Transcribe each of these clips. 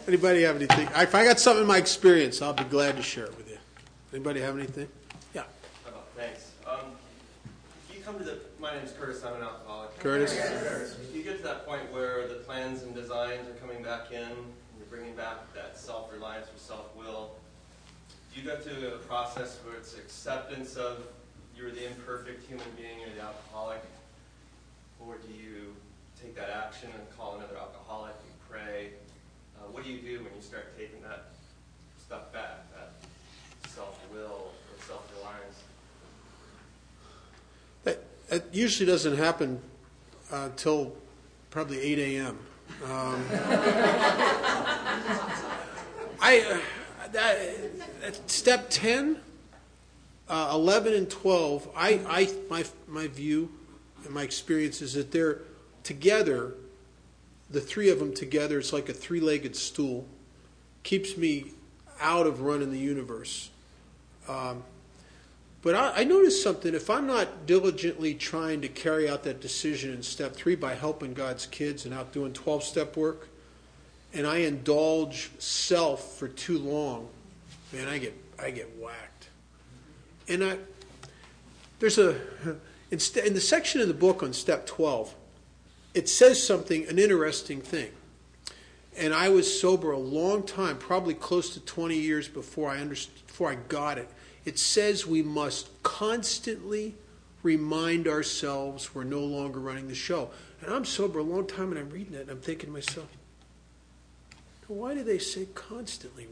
Anybody have anything? If I got something in my experience, I'll be glad to share it with you. Anybody have anything? Yeah. Thanks. You come to my name's Curtis. I'm an alcoholic. Curtis? You get to that point where the plans and designs are coming back in, and you're bringing back that self-reliance or self-will. Do you go through a process where it's acceptance of you're the imperfect human being, you're the alcoholic, or do you take that action and call another alcoholic and pray? What do you do when you start taking that stuff back, that self-will or self-reliance? That usually doesn't happen until probably 8 a.m. Step 10, 11, and 12, my view and my experience is that they're together. The three of them together, it's like a three-legged stool. Keeps me out of running the universe. But I noticed something. If I'm not diligently trying to carry out that decision in step 3 by helping God's kids and out doing 12-step work, and I indulge self for too long, man, I get whacked. And there's in the section of the book on step 12, it says something, an interesting thing. And I was sober a long time, probably close to 20 years before I got it. It says we must constantly remind ourselves we're no longer running the show. And I'm sober a long time, and I'm reading it, and I'm thinking to myself, why do they say constantly?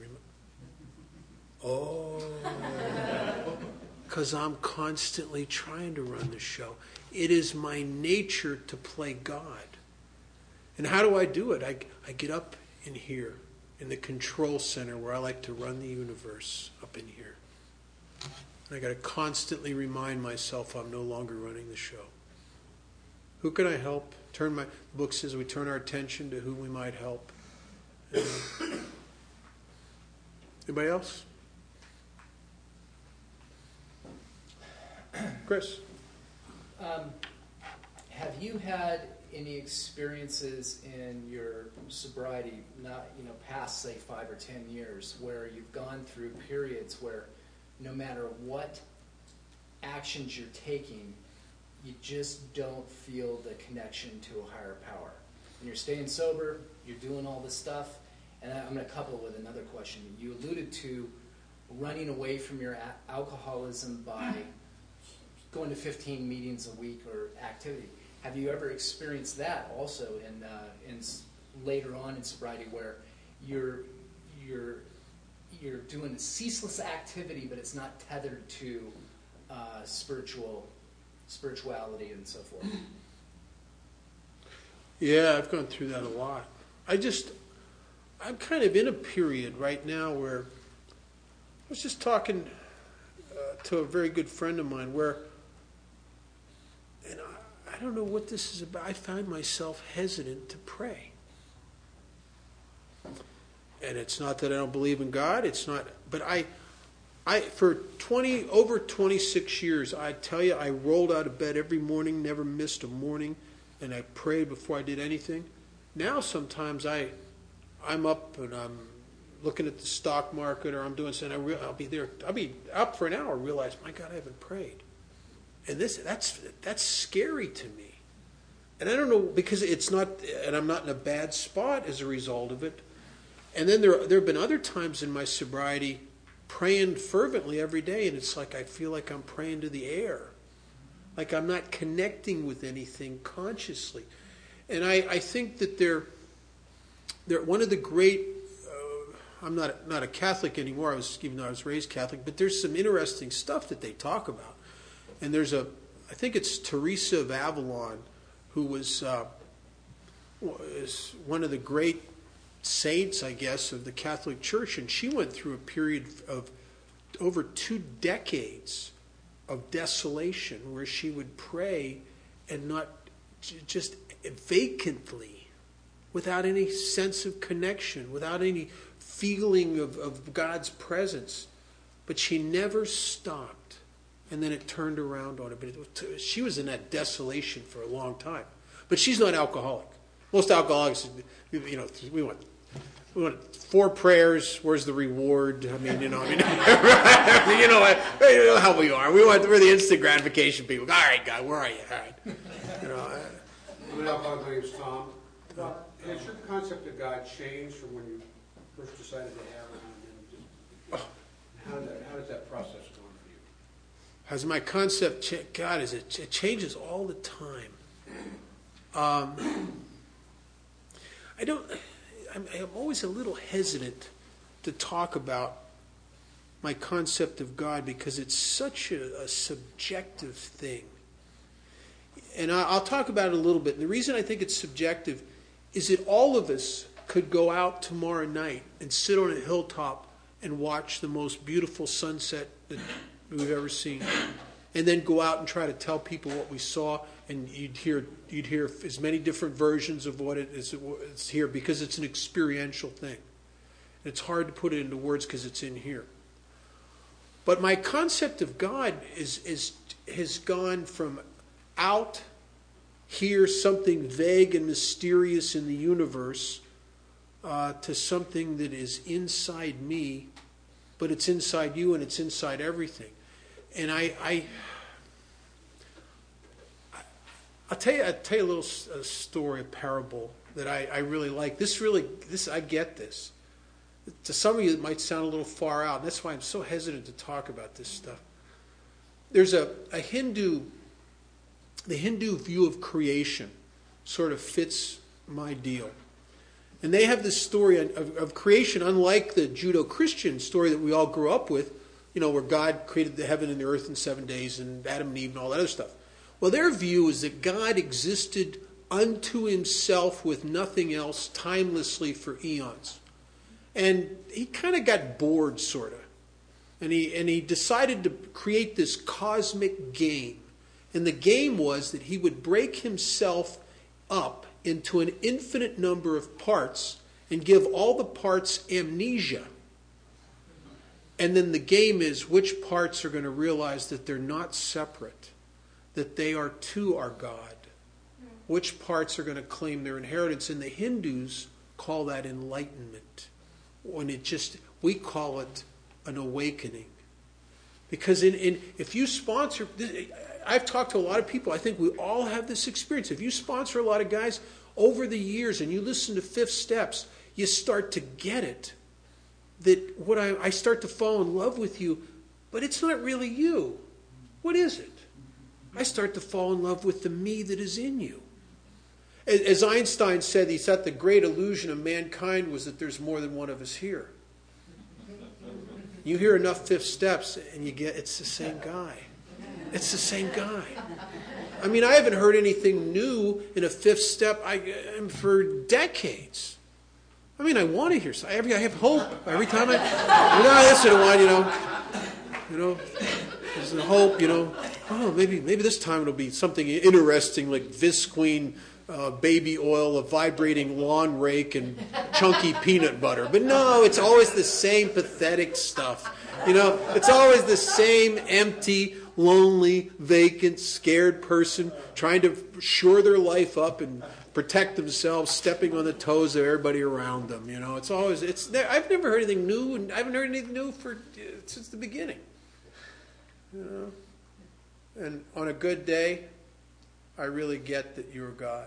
Because I'm constantly trying to run the show. It is my nature to play God. And how do I do it? I get up in here, in the control center where I like to run the universe, up in here. And I got to constantly remind myself I'm no longer running the show. Who can I help? The book says we turn our attention to who we might help. Anybody else? Chris? Have you had any experiences in your sobriety, not past say 5 or 10 years, where you've gone through periods where no matter what actions you're taking, you just don't feel the connection to a higher power? And you're staying sober, you're doing all this stuff, and I'm going to couple it with another question. You alluded to running away from your alcoholism by going to 15 meetings a week or activity. Have you ever experienced that also in later on in sobriety, where you're doing a ceaseless activity, but it's not tethered to spirituality and so forth? Yeah, I've gone through that a lot. I'm kind of in a period right now where I was just talking to a very good friend of mine where, and I don't know what this is about, I find myself hesitant to pray. And it's not that I don't believe in God, it's not, but I for over 26 years, I tell you, I rolled out of bed every morning, never missed a morning, and I prayed before I did anything. Now sometimes I'm up and I'm looking at the stock market, or I'm doing something, I'll be up for an hour, realize, my God, I haven't prayed. And that's scary to me. And I don't know, because it's not, and I'm not in a bad spot as a result of it. And then there have been other times in my sobriety praying fervently every day, and it's like I feel like I'm praying to the air. Like I'm not connecting with anything consciously. And I think that they're one of the great, I'm not a Catholic anymore, even though I was raised Catholic, but there's some interesting stuff that they talk about. And I think it's Teresa of Avila, who was one of the great saints, I guess, of the Catholic Church, and she went through a period of over 2 decades of desolation where she would pray and not just vacantly, without any sense of connection, without any feeling of God's presence. But she never stopped. And then it turned around on her. But she was in that desolation for a long time. But she's not alcoholic. Most alcoholics, we want we want 4 prayers. Where's the reward? I mean, you know how we are. We're the instant gratification people. All right, God, where are you? All right. My name's Tom. Has your concept of God changed from when you first decided to have it? How does that process go for you? Has my concept changed? God, it changes all the time. I'm always a little hesitant to talk about my concept of God because it's such a subjective thing. And I'll talk about it a little bit. And the reason I think it's subjective is that all of us could go out tomorrow night and sit on a hilltop and watch the most beautiful sunset that we've ever seen. And then go out and try to tell people what we saw, and you'd hear as many different versions of what it's here because it's an experiential thing. It's hard to put it into words because it's in here. But my concept of God has gone from out here, something vague and mysterious in the universe, to something that is inside me, but it's inside you and it's inside everything. And I'll tell you a little story, a parable that I really like. This I get this. To some of you, it might sound a little far out. And that's why I'm so hesitant to talk about this stuff. There's a Hindu. The Hindu view of creation sort of fits my deal. And they have this story of creation, unlike the Judeo-Christian story that we all grew up with, where God created the heaven and the earth in 7 days and Adam and Eve and all that other stuff. Well, their view is that God existed unto himself with nothing else timelessly for eons. And he kind of got bored, sort of. And he decided to create this cosmic game. And the game was that he would break himself up into an infinite number of parts and give all the parts amnesia. And then the game is which parts are going to realize that they're not separate, that they are too our God. Which parts are going to claim their inheritance. And the Hindus call that enlightenment. We call it an awakening. Because if you sponsor... I've talked to a lot of people. I think we all have this experience. If you sponsor a lot of guys over the years and you listen to Fifth Steps, you start to get it. That I start to fall in love with you, but it's not really you. What is it? I start to fall in love with the me that is in you. As Einstein said, he said the great illusion of mankind was that there's more than one of us here. You hear enough Fifth Steps and you get it's the same guy. It's the same guy. I mean, I haven't heard anything new in a Fifth Step for decades. I mean, I want to hear something. I have hope every time I listen to one, there's a hope, oh, maybe this time it'll be something interesting like Visqueen baby oil, a vibrating lawn rake, and chunky peanut butter. But no, it's always the same pathetic stuff. It's always the same empty, lonely, vacant, scared person trying to shore their life up and protect themselves, stepping on the toes of everybody around them. I've never heard anything new, and I haven't heard anything new since the beginning. And on a good day, I really get that you're God.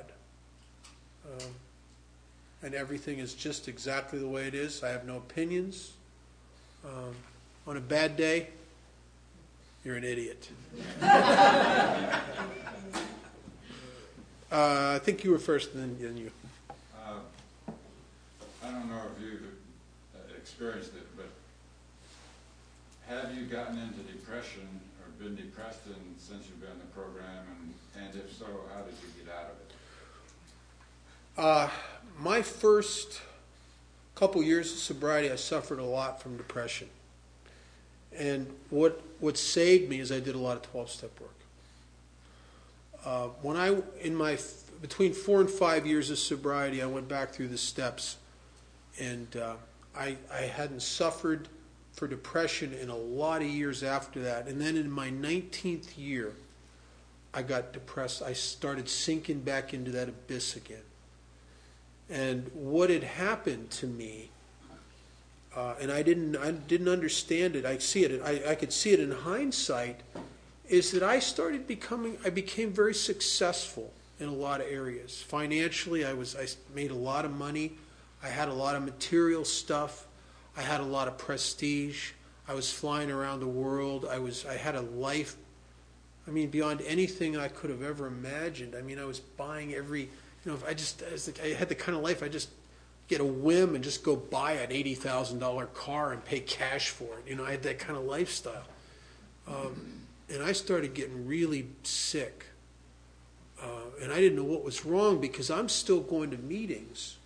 And everything is just exactly the way it is. I have no opinions. On a bad day, you're an idiot. I think you were first, and then you. I don't know if you've experienced it, but have you gotten into depression or been depressed since you've been in the program? And if so, how did you get out of it? My first couple years of sobriety, I suffered a lot from depression. And what saved me is I did a lot of 12-step work. Between 4 and 5 years of sobriety, I went back through the steps, and I hadn't suffered for depression in a lot of years after that. And then in my 19th year, I got depressed. I started sinking back into that abyss again. And what had happened to me and I didn't understand it. I could see it in hindsight. Is that I became very successful in a lot of areas. Financially, I made a lot of money. I had a lot of material stuff. I had a lot of prestige. I was flying around the world. I had a life, beyond anything I could have ever imagined. I was buying every, I had the kind of life I just get a whim and just go buy an $80,000 car and pay cash for it. I had that kind of lifestyle. And I started getting really sick. And I didn't know what was wrong because I'm still going to meetings.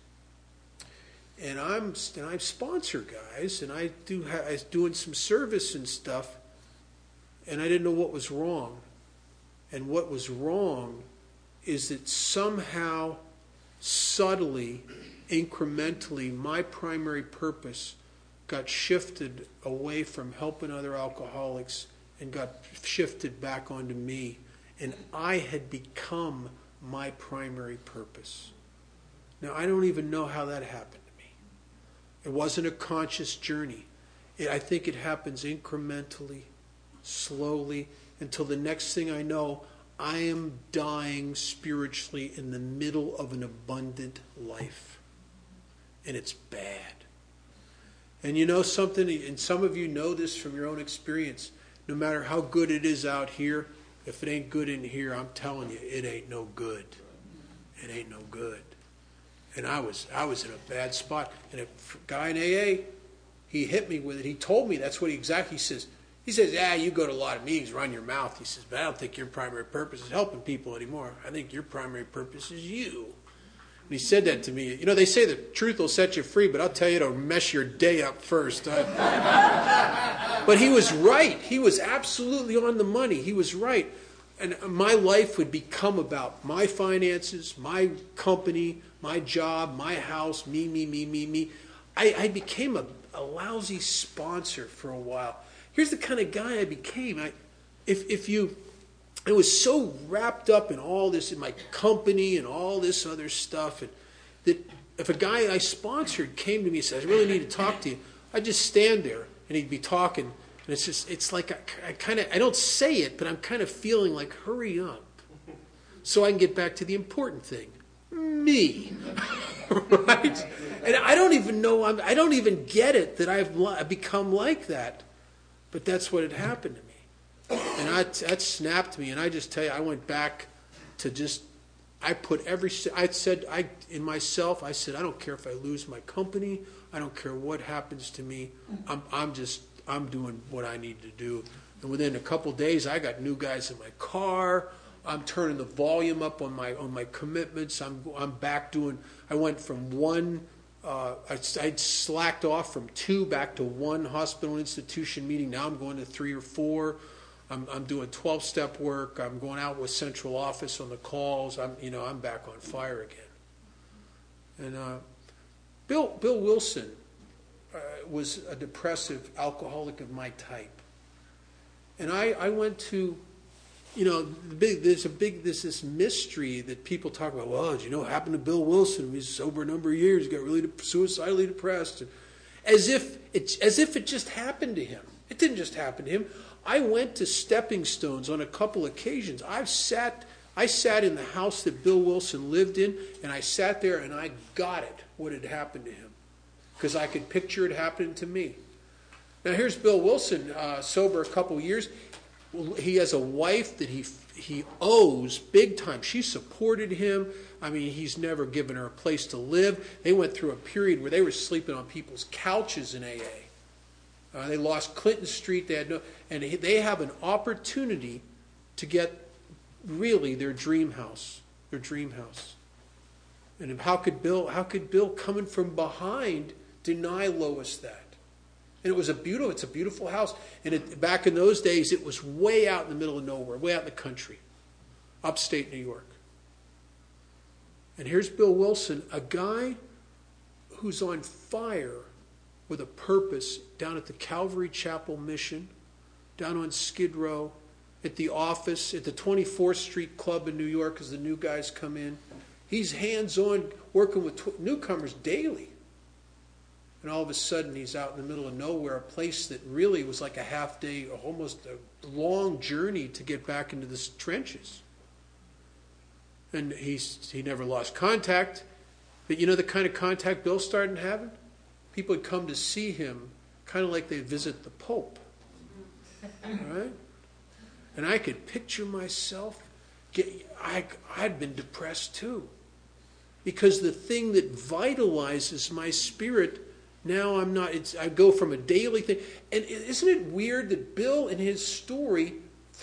And I sponsor guys, and I was doing some service and stuff, and I didn't know what was wrong. And what was wrong is that somehow, subtly, incrementally, my primary purpose got shifted away from helping other alcoholics and got shifted back onto me. And I had become my primary purpose. Now, I don't even know how that happened to me. It wasn't a conscious journey. I think it happens incrementally, slowly, until the next thing I know, I am dying spiritually in the middle of an abundant life. And it's bad. And you know something, and some of you know this from your own experience, no matter how good it is out here, if it ain't good in here, I'm telling you, it ain't no good. It ain't no good. And I was in a bad spot. And a guy in AA, he hit me with it. He told me that's what he says, you go to a lot of meetings, run your mouth. He says, but I don't think your primary purpose is helping people anymore. I think your primary purpose is you. And he said that to me. They say the truth will set you free, but I'll tell you, it'll mess your day up first. But he was right. He was absolutely on the money. He was right. And my life would become about my finances, my company, my job, my house, me. I became a lousy sponsor for a while. Here's the kind of guy I became. I was so wrapped up in all this, in my company and all this other stuff, and that if a guy I sponsored came to me and said, I really need to talk to you, I'd just stand there and he'd be talking. And it's like I don't say it, but I'm kind of feeling like, hurry up so I can get back to the important thing. Me. Right? And I don't even get it that I've become like that. But that's what had happened to me. And that snapped me. And I just tell you, I went back to I said, I don't care if I lose my company. I don't care what happens to me. I'm doing what I need to do. And within a couple days, I got new guys in my car. I'm turning the volume up on my commitments. I'm back doing. I went from one. I'd slacked off from 2 back to 1 hospital institution meeting. Now I'm going to 3 or 4. I'm doing 12-step work. I'm going out with central office on the calls. I'm back on fire again. And Bill Wilson was a depressive alcoholic of my type. And I went to, there's this mystery that people talk about. Well, did you know what happened to Bill Wilson? He was sober a number of years. He got really suicidally depressed. And as if it just happened to him. It didn't just happen to him. I went to Stepping Stones on a couple occasions. I sat in the house that Bill Wilson lived in, and I sat there and I got it, what had happened to him. Because I could picture it happening to me. Now here's Bill Wilson, sober a couple years. He has a wife that he owes big time. She supported him. He's never given her a place to live. They went through a period where they were sleeping on people's couches in AA. They lost Clinton Street. They have an opportunity to get really their dream house. And how could Bill coming from behind deny Lois that? And it's a beautiful house. And back in those days, it was way out in the middle of nowhere, way out in the country, upstate New York. And here's Bill Wilson, a guy who's on fire with a purpose down at the Calvary Chapel Mission, down on Skid Row, at the office, at the 24th Street Club in New York as the new guys come in. He's hands-on working with newcomers daily. And all of a sudden, he's out in the middle of nowhere, a place that really was like a half day, almost a long journey to get back into the trenches. And he never lost contact. But you know the kind of contact Bill started having? People would come to see him kind of like they visit the Pope. Right? And I could picture myself, I'd been depressed too. Because the thing that vitalizes my spirit, now I'm not, I go from a daily thing. And isn't it weird that Bill in his story,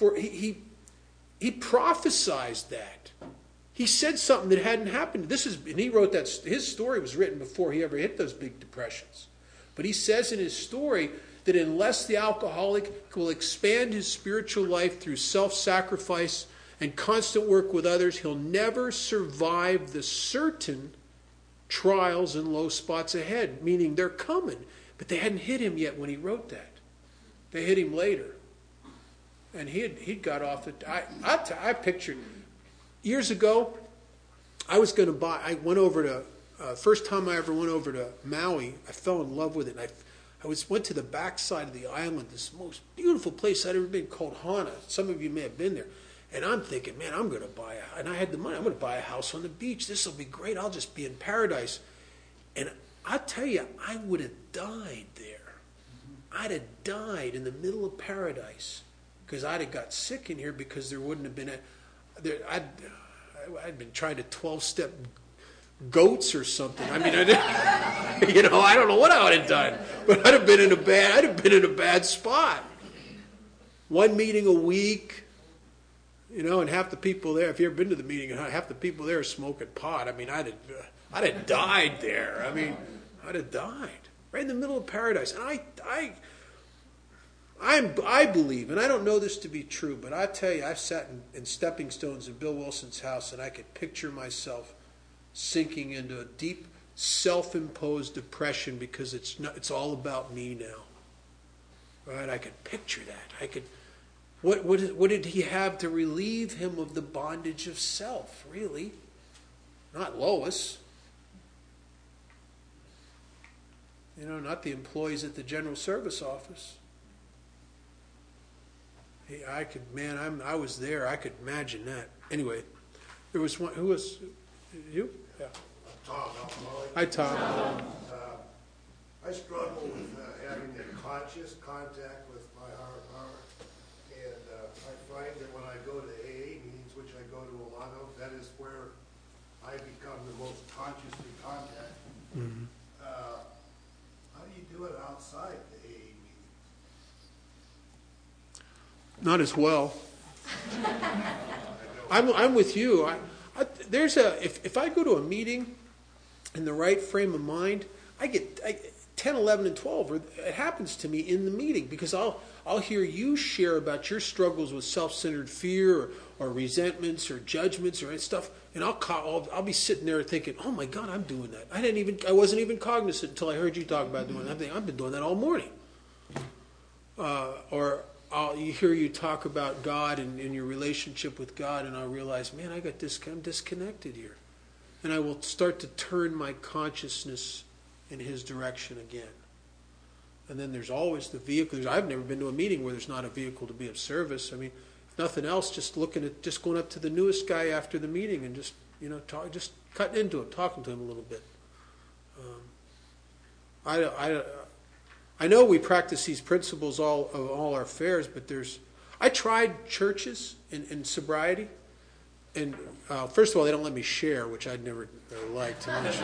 he prophesized that. He said something that hadn't happened. And he wrote that, his story was written before he ever hit those big depressions. But he says in his story that unless the alcoholic will expand his spiritual life through self-sacrifice and constant work with others, he'll never survive the certain trials and low spots ahead, meaning they're coming. But they hadn't hit him yet when he wrote that. They hit him later. And he'd got off it. I pictured, years ago, I went over to, first time I ever went over to Maui, I fell in love with it. And I went to the backside of the island, this most beautiful place I'd ever been, called Hana. Some of you may have been there. And I'm thinking, man, I'm going to buy and I had the money, I'm going to buy a house on the beach. This will be great. I'll just be in paradise. And I tell you, I would have died there. I'd have died in the middle of paradise because I'd have got sick in here because there wouldn't have been I'd been trying to 12-step goats or something. I mean, I don't know what I would have done, but I'd have been in a bad spot. One meeting a week. And half the people there, if you've ever been to the meeting, half the people there are smoking pot. I mean, I'd have died there. I mean, I'd have died right in the middle of paradise. And I believe, and I don't know this to be true, but I tell you, I've sat in stepping stones in Bill Wilson's house, and I could picture myself sinking into a deep, self-imposed depression because it's all about me now. Right? I could picture that. What did he have to relieve him of the bondage of self, really? Not Lois. Not the employees at the General Service Office. I was there. I could imagine that. Anyway, there was one, who was, you? Yeah. Tom. Hi, Tom. I struggle with having a conscious contact with my higher power. And I find that when I go to AA meetings, which I go to a lot of, that is where I become the most conscious in contact. Mm-hmm. How do you do it outside the AA meetings? Not as well. I'm with you. If I go to a meeting in the right frame of mind, I get 10, 11, and 12. It happens to me in the meeting because I'll hear you share about your struggles with self-centered fear or resentments or judgments or stuff, and I'll be sitting there thinking, "Oh my God, I'm doing that." I wasn't even cognizant until I heard you talk about doing that. I'm thinking, I've been doing that all morning. You hear you talk about God and your relationship with God, and I'll realize, man, I'm disconnected here, and I will start to turn my consciousness in His direction again. And then there's always the vehicle. I've never been to a meeting where there's not a vehicle to be of service. I mean, if nothing else, just going up to the newest guy after the meeting and just cutting into him, talking to him a little bit. I know we practice these principles of all our affairs, but I tried churches in sobriety, and first of all, they don't let me share, which I'd never liked too much.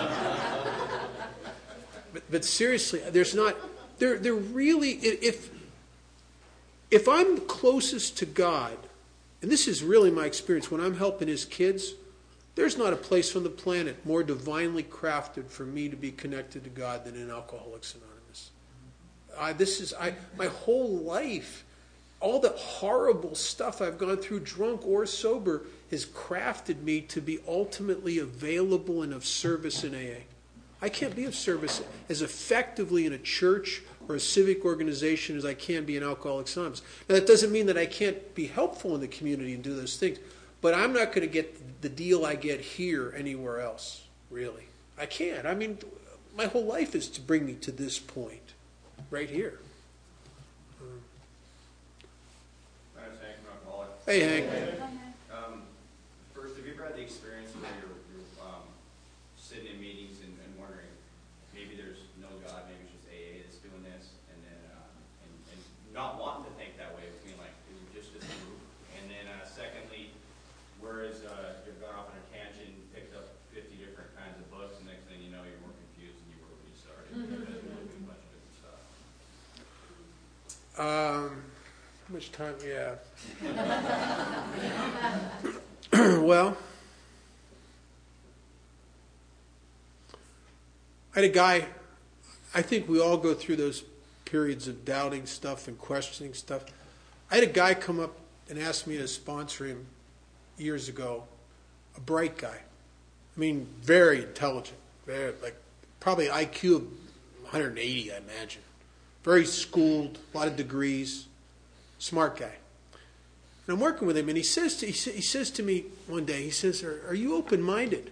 But seriously, there's not. They're really, if I'm closest to God, and this is really my experience when I'm helping His kids, there's not a place on the planet more divinely crafted for me to be connected to God than in Alcoholics Anonymous. My whole life, all the horrible stuff I've gone through, drunk or sober, has crafted me to be ultimately available and of service in AA. I can't be of service as effectively in a church or a civic organization as I can be in Alcoholics Anonymous. Now, that doesn't mean that I can't be helpful in the community and do those things, but I'm not going to get the deal I get here anywhere else, really. I can't. I mean, my whole life is to bring me to this point, right here. My name's Hank, I'm an alcoholic. Hey, Hank. First, have you ever had the experience where you're sitting in meetings and wondering, maybe there's no God, maybe it's just AA that's doing this, and then and not wanting to think that way, but being like, is it just a group? And then secondly, whereas you've gone off on a tangent, picked up 50 different kinds of books, and next thing you know, you're more confused than you were when you started. Because you're looking at a bunch of different stuff. How much time? Yeah. Well, I had a guy, I think we all go through those periods of doubting stuff and questioning stuff. I had a guy come up and ask me to sponsor him years ago, a bright guy. I mean, very intelligent, very, like probably IQ of 180, I imagine. Very schooled, a lot of degrees, smart guy. And I'm working with him, and he says to me one day, he says, are you open-minded?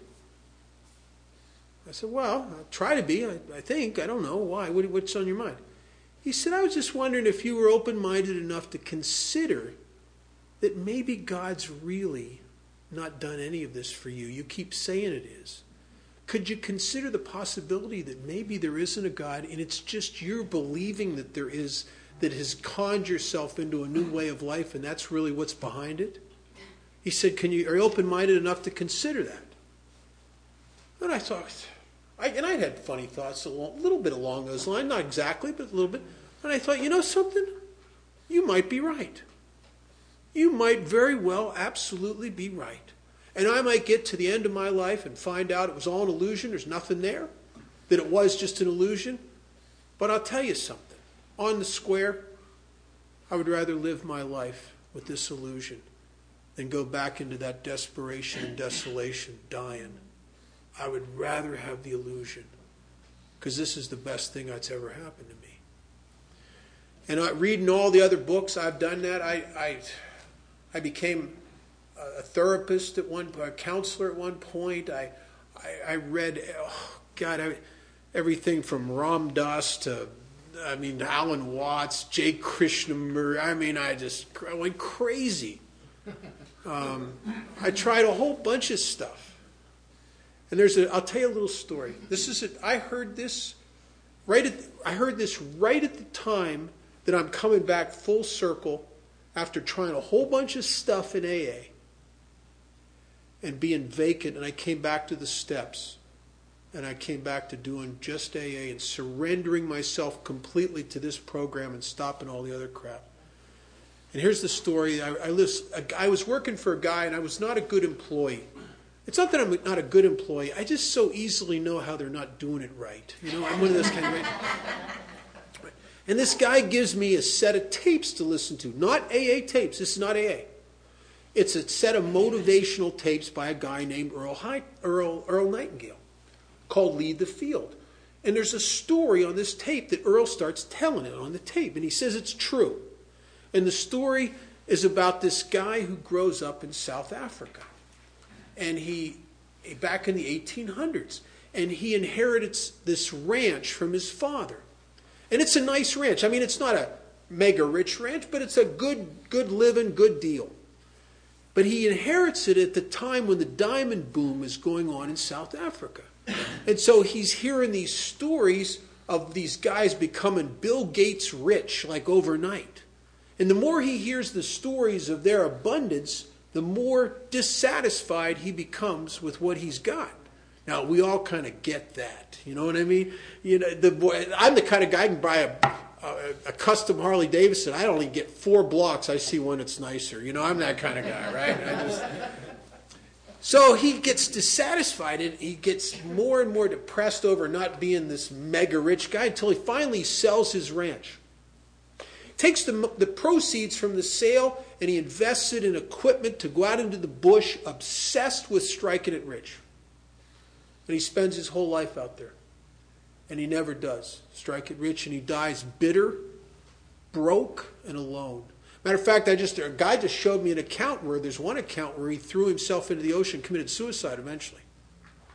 I said, well, I'll try to be, I think. I don't know. Why? What's on your mind? He said, I was just wondering if you were open-minded enough to consider that maybe God's really not done any of this for you. You keep saying it is. Could you consider the possibility that maybe there isn't a God, and it's just you're believing that there is, that has conned yourself into a new way of life, and that's really what's behind it? He said, are you open-minded enough to consider that? And I thought, and I'd had funny thoughts, a little bit along those lines, not exactly, but a little bit. And I thought, you know something? You might be right. You might very well absolutely be right. And I might get to the end of my life and find out it was all an illusion, there's nothing there, that it was just an illusion. But I'll tell you something. On the square, I would rather live my life with this illusion than go back into that desperation and desolation, dying. I would rather have the illusion, because this is the best thing that's ever happened to me. And reading all the other books, I've done that. I became a therapist at one point, a counselor at one point. I read, everything from Ram Dass to, Alan Watts, J. Krishnamurti. I went crazy. I tried a whole bunch of stuff. And I'll tell you a little story. I heard this right at the time that I'm coming back full circle after trying a whole bunch of stuff in AA and being vacant, and I came back to the steps, and I came back to doing just AA and surrendering myself completely to this program and stopping all the other crap. And here's the story. I was working for a guy, and I was not a good employee. It's not that I'm not a good employee. I just so easily know how they're not doing it right. I'm one of those kind of guys. And this guy gives me a set of tapes to listen to. Not AA tapes. This is not AA. It's a set of motivational tapes by a guy named Earl Nightingale called Lead the Field. And there's a story on this tape that Earl starts telling it on the tape. And he says it's true. And the story is about this guy who grows up in South Africa. And he, back in the 1800s, and he inherits this ranch from his father. And it's a nice ranch. It's not a mega rich ranch, but it's a good living, good deal. But he inherits it at the time when the diamond boom is going on in South Africa. And so he's hearing these stories of these guys becoming Bill Gates rich, like overnight. And the more he hears the stories of their abundance, the more dissatisfied he becomes with what he's got. Now, we all kind of get that. You know what I mean? I'm the kind of guy who can buy a custom Harley Davidson. I only get 4 blocks. I see one that's nicer. I'm that kind of guy, right? So he gets dissatisfied, and he gets more and more depressed over not being this mega rich guy until he finally sells his ranch. Takes the proceeds from the sale, and he invests it in equipment to go out into the bush, obsessed with striking it rich. And he spends his whole life out there. And he never does strike it rich, and he dies bitter, broke, and alone. Matter of fact, a guy just showed me an account where there's one account where he threw himself into the ocean and committed suicide eventually.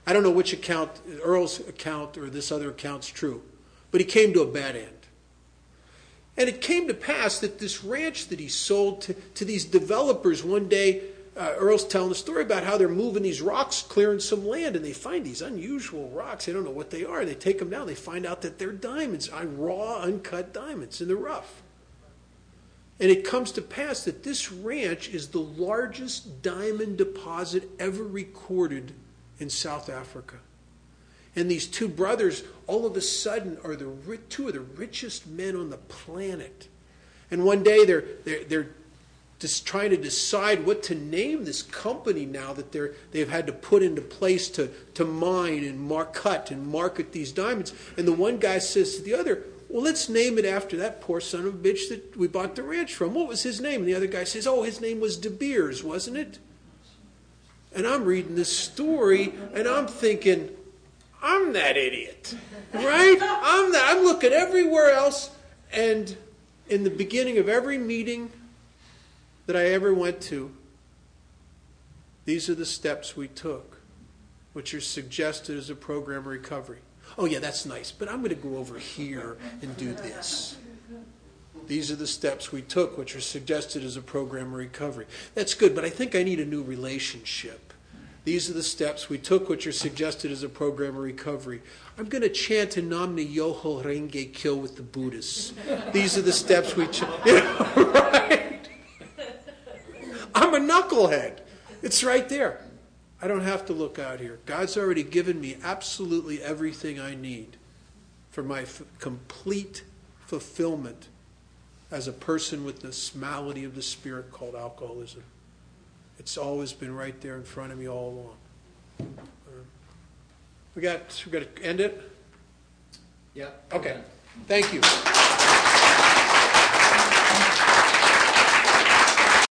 I don't know which account, Earl's account or this other account's true, but he came to a bad end. And it came to pass that this ranch that he sold to these developers one day, Earl's telling the story about how they're moving these rocks, clearing some land, and they find these unusual rocks. They don't know what they are. They take them down. They find out that they're diamonds, raw, uncut diamonds in the rough. And it comes to pass that this ranch is the largest diamond deposit ever recorded in South Africa. And these two brothers, all of a sudden, are two of the richest men on the planet. And one day they're just trying to decide what to name this company now that they've had to put into place to mine and cut and market these diamonds. And the one guy says to the other, well, let's name it after that poor son of a bitch that we bought the ranch from. What was his name? And the other guy says, oh, his name was De Beers, wasn't it? And I'm reading this story, and I'm thinking, I'm that idiot, right? I'm looking everywhere else, and in the beginning of every meeting that I ever went to, these are the steps we took, which are suggested as a program of recovery. Oh yeah, that's nice, but I'm going to go over here and do this. These are the steps we took, which are suggested as a program of recovery. That's good, but I think I need a new relationship. These are the steps we took, which are suggested as a program of recovery. I'm going to chant in Namni Yoho Renge Kyo with the Buddhists. These are the steps we took. Right? I'm a knucklehead. It's right there. I don't have to look out here. God's already given me absolutely everything I need for my complete fulfillment as a person with this malady of the spirit called alcoholism. It's always been right there in front of me all along. We got to end it? Yep. Okay. Thank you.